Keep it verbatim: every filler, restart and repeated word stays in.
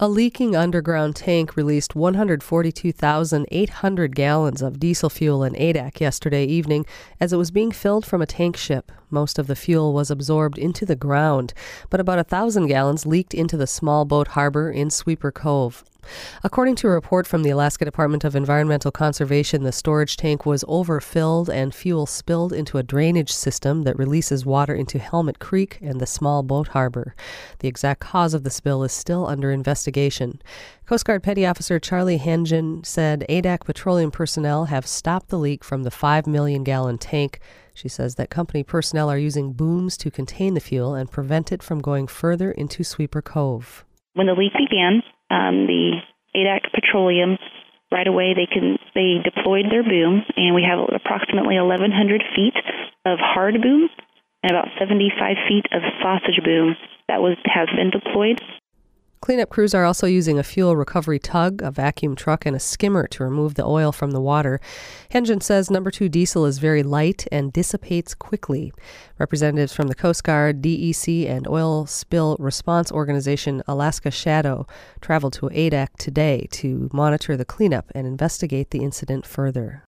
A leaking underground tank released one hundred forty-two thousand eight hundred gallons of diesel fuel in Adak yesterday evening as it was being filled from a tank ship. Most of the fuel was absorbed into the ground, but about one thousand gallons leaked into the small boat harbor in Sweeper Cove. According to a report from the Alaska Department of Environmental Conservation, the storage tank was overfilled and fuel spilled into a drainage system that releases water into Helmet Creek and the small boat harbor. The exact cause of the spill is still under investigation. Coast Guard Petty Officer Charlie Hengen said Adak petroleum personnel have stopped the leak from the five million gallon tank. She says that company personnel are using booms to contain the fuel and prevent it from going further into Sweeper Cove. When the leak began, um, the Adak Petroleum, right away they can they deployed their boom, and we have approximately eleven hundred feet of hard boom and about seventy-five feet of sausage boom that was has been deployed. Cleanup crews are also using a fuel recovery tug, a vacuum truck, and a skimmer to remove the oil from the water. Hengen says number two diesel is very light and dissipates quickly. Representatives from the Coast Guard, D E C, and oil spill response organization Alaska Shadow traveled to Adak today to monitor the cleanup and investigate the incident further.